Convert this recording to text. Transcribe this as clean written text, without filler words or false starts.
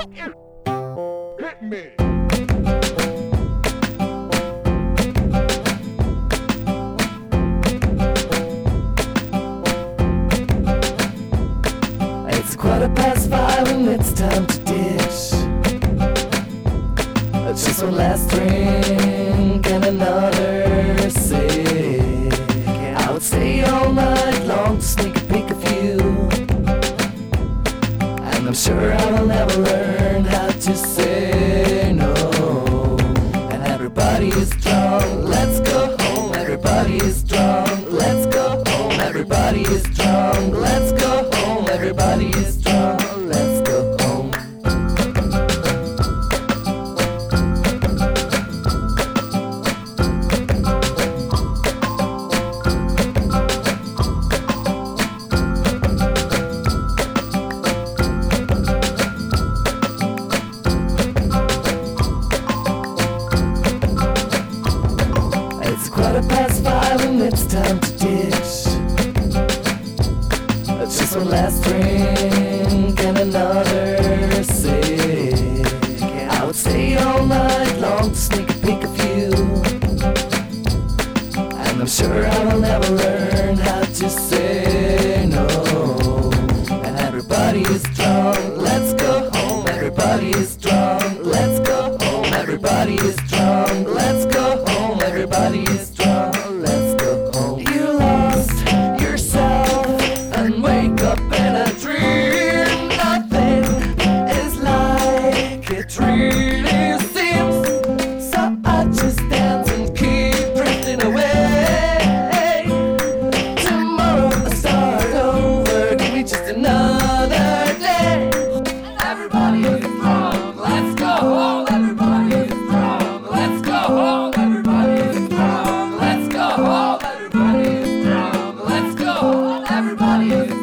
Hit me. It's 5:15 and it's time to ditch. Just one last drink and another cig. I would stay all night long to sneak a peek of you, and I'm sure I will never learn how to say no. And everybody is drunk, let's go home. Everybody is drunk, let's go home. Everybody is drunk, let's go home. Everybody is drunk, let's go home. It's 5:15 and it's time to ditch. Just one last drink and another cig. I would stay all night long to sneak a peek of you, and I'm sure I will never learn how to say no. And everybody is drunk, let's go home. Everybody is drunk, let's go home. Everybody is drunk, let's go home. Everybody is drunk, let's go home. You lost yourself and wake up in a dream. Nothing is like it really seems. So I just dance and keep drifting away. Tomorrow I start over, give me just another day. Everybody is drunk, let's go home. Everybody is drunk, let's go home. Everybody is drunk, let's go home. Everybody is drunk, let's go home. Everybody is